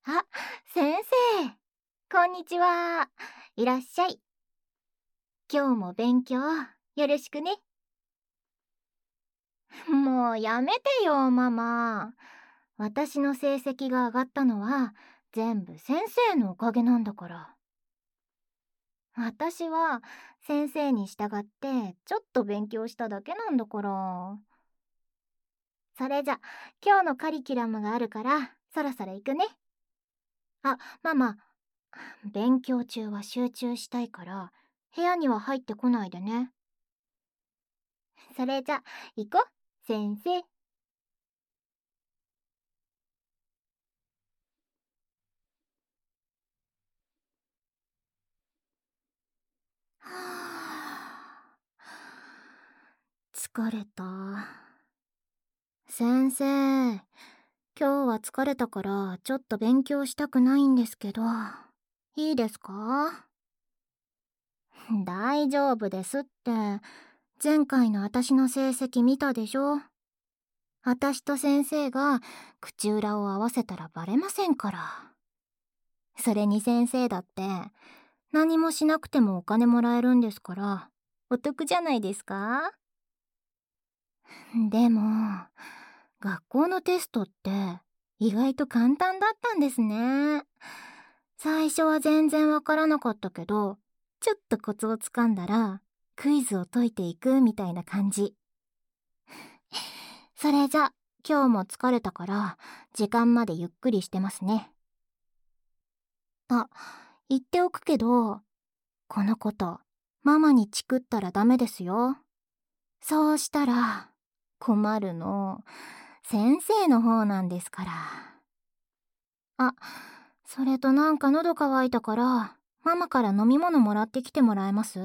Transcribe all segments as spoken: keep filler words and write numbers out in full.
あ、先生、こんにちは。いらっしゃい。今日も勉強よろしくね。もうやめてよ、ママ。私の成績が上がったのは全部先生のおかげなんだから。私は先生に従ってちょっと勉強しただけなんだから。それじゃ、今日のカリキュラムがあるからそろそろ行くね。あ、ママ、勉強中は集中したいから部屋には入ってこないでね。それじゃ、行こう、先生。はあ、疲れた。先生、今日は疲れたからちょっと勉強したくないんですけど、いいですか？大丈夫ですって。前回の私の成績見たでしょ？私と先生が口裏を合わせたらバレませんから。それに先生だって何もしなくてもお金もらえるんですから、お得じゃないですか？でも、学校のテストって意外と簡単だったんですね。最初は全然わからなかったけど、ちょっとコツをつかんだら、クイズを解いていくみたいな感じ。それじゃ、今日も疲れたから、時間までゆっくりしてますね。あ、言っておくけど、このこと、ママにチクったらダメですよ。そうしたら、困るの、先生の方なんですから。あ、それとなんか喉乾いたから、ママから飲み物もらってきてもらえます？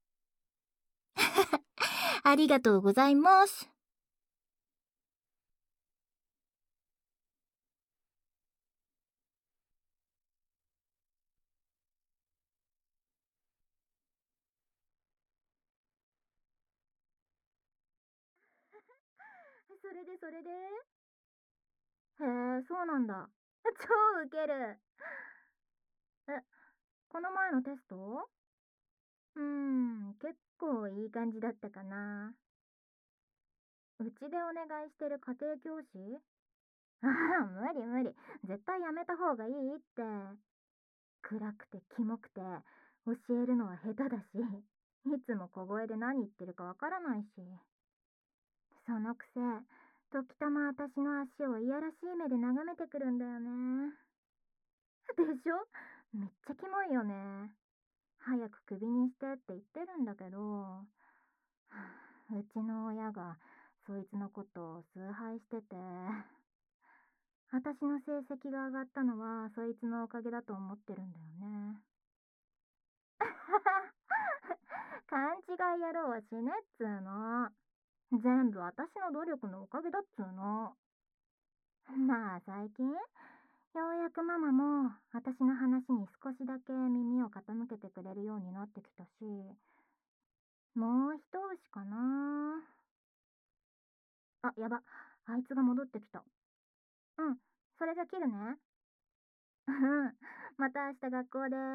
ありがとうございます。それでそれでへえ、そうなんだ。超ウケる。え、この前のテスト？うーん、結構いい感じだったかな。うちでお願いしてる家庭教師？ああ、無理無理。絶対やめた方がいいって。暗くてキモくて、教えるのは下手だし、いつも小声で何言ってるかわからないし。そのくせ、時たま私の足をいやらしい目で眺めてくるんだよね。でしょ？めっちゃキモいよね。早くクビにしてって言ってるんだけど、うちの親がそいつのことを崇拝してて、私の成績が上がったのはそいつのおかげだと思ってるんだよね。勘違い野郎は死ねっつーの。全部私の努力のおかげだっつーの。まあ最近、ようやくママも私の話に少しだけ耳を傾けてくれるようになってきたし、もう一押しかな。あ、やば。あいつが戻ってきた。うん、それじゃ切るね。うん、また明日学校で。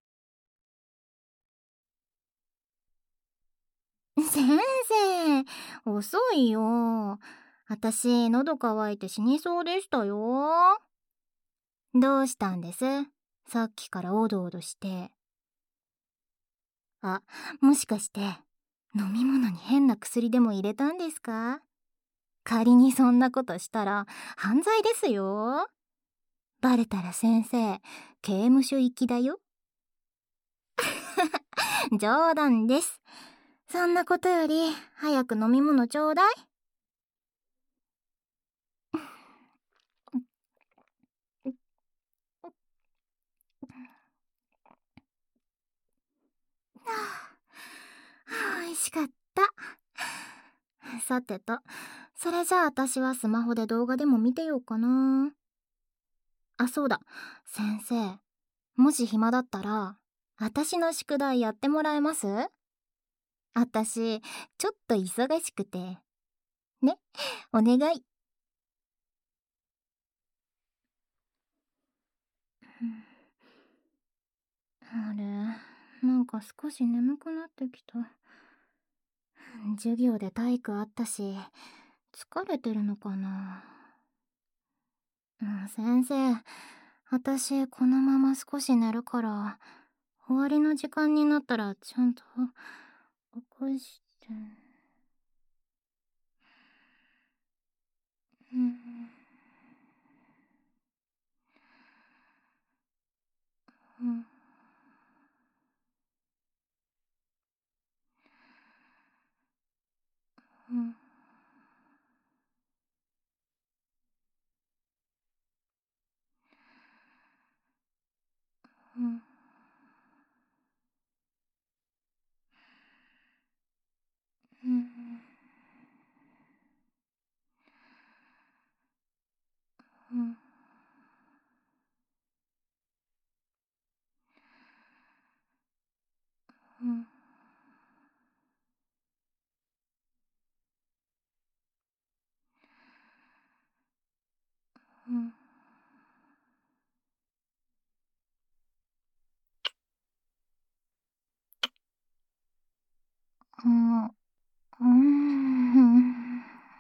先生、遅いよ。私、喉乾いて死にそうでしたよ。どうしたんです？さっきからおどおどして。あ、もしかして、飲み物に変な薬でも入れたんですか？仮にそんなことしたら、犯罪ですよ。バレたら先生、刑務所行きだよ。冗談です。そんなことより、早く飲み物ちょうだい。美味しかった。さてと、それじゃあ私はスマホで動画でも見てようかな。あ、そうだ。先生、もし暇だったら、私の宿題やってもらえます？私、ちょっと忙しくて。ね、お願い。 あれ、なんか少し眠くなってきた。授業で体育あったし、疲れてるのかな。うん、先生、私このまま少し寝るから、終わりの時間になったらちゃんと起こして。うん。うん。うん。うん。うん。うん。うん。うん。うん。うん。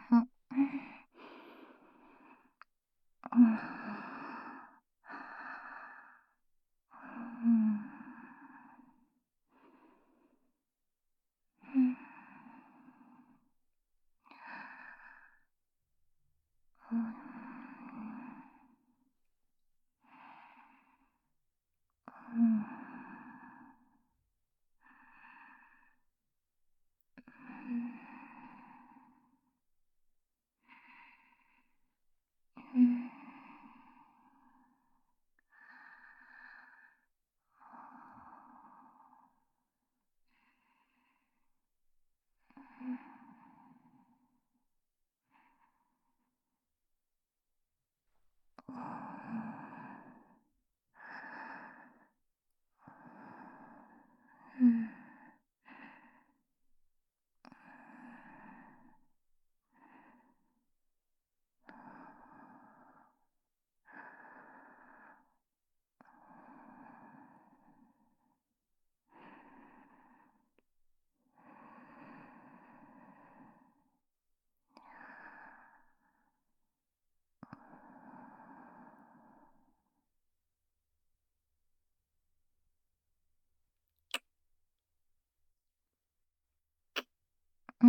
うん。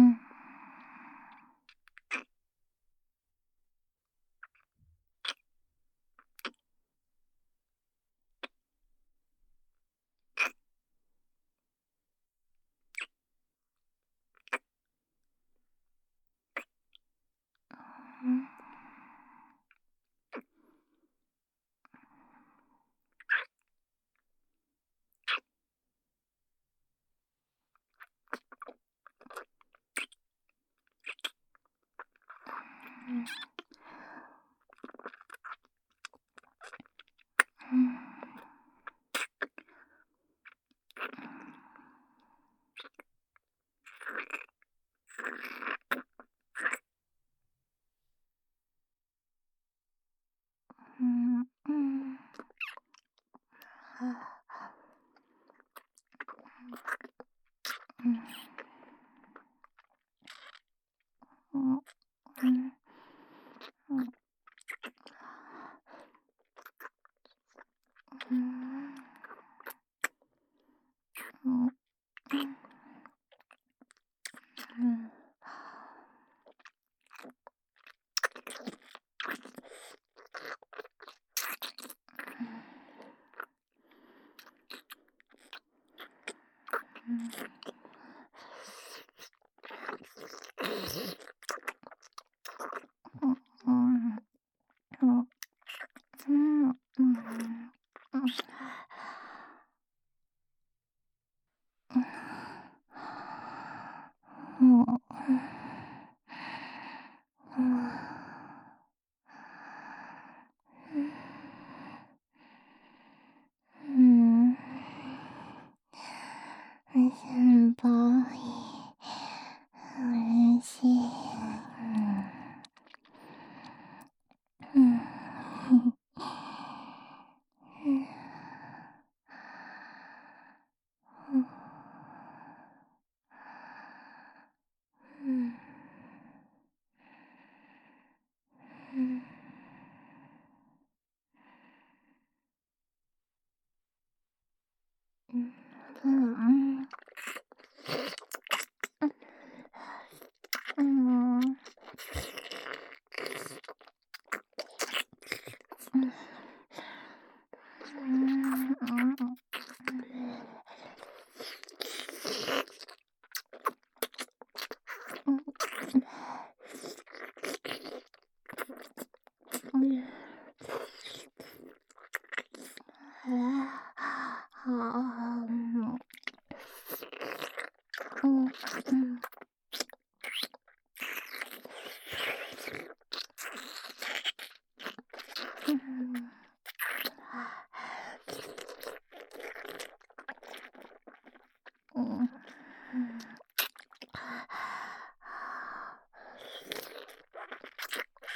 うん。うん。うん。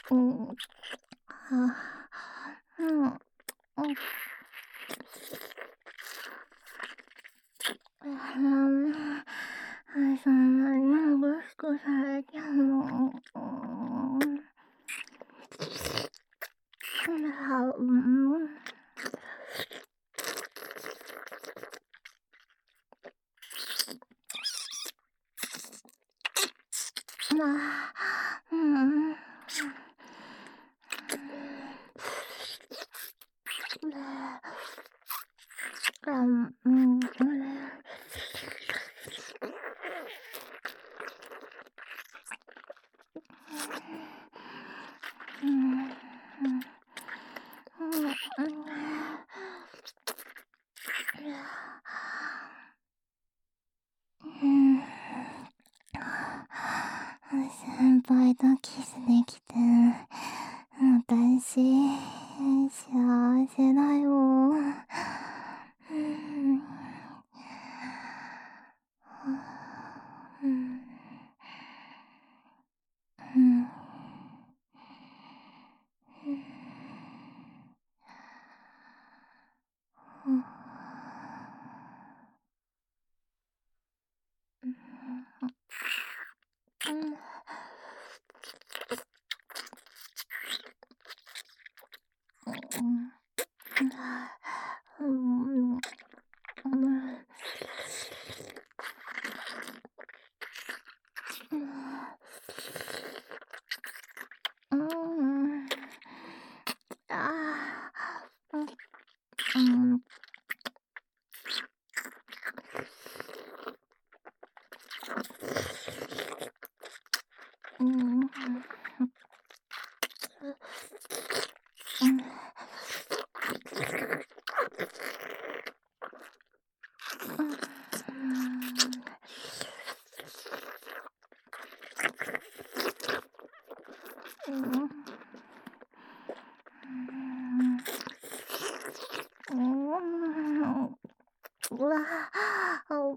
うん。はあ、うん。うん。うん、そんなにブスクされても、うん。うん。まあ、うん。うん、うん。うん。うん。うん。先輩とキスできて、私、幸せだよ。うん。うん。うん。うん。うん。うん。うん。ああ。うん。うん。うん。うん。うわあ、うん。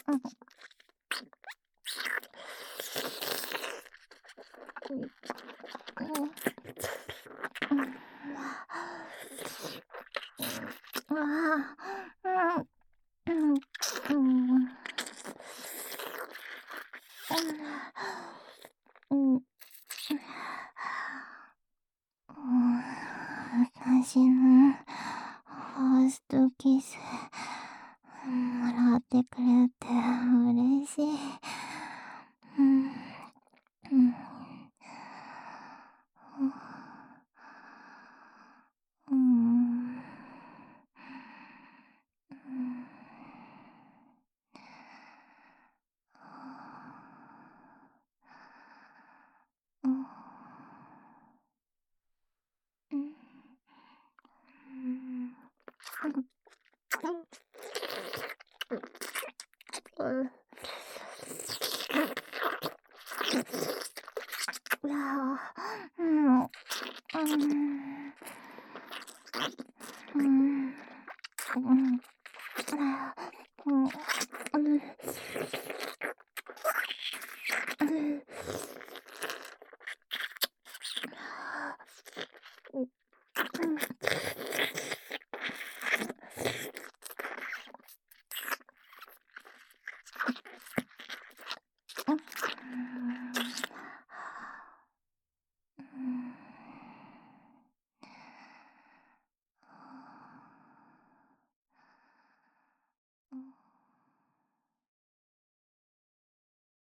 ああ、うん。うん。うん。私のファーストキスもらってくれて嬉しい。うん。うん。うん。うん。うん。いや、うん。うん。